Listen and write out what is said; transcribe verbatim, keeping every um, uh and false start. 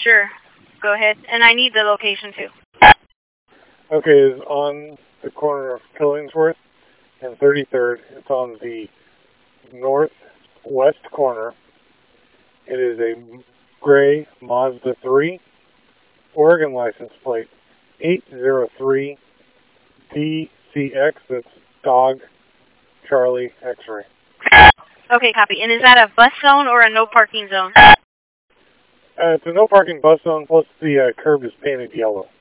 Sure. Go ahead. And I need the location, too. Okay, it's on the corner of Killingsworth and thirty-third. It's on the northwest corner. It is a gray Mazda three, Oregon license plate eight zero three D C X. That's Dog Charlie X-ray. Okay, copy. And is that a bus zone or a no parking zone? Uh, it's a no parking bus zone, plus the uh, curb is painted yellow.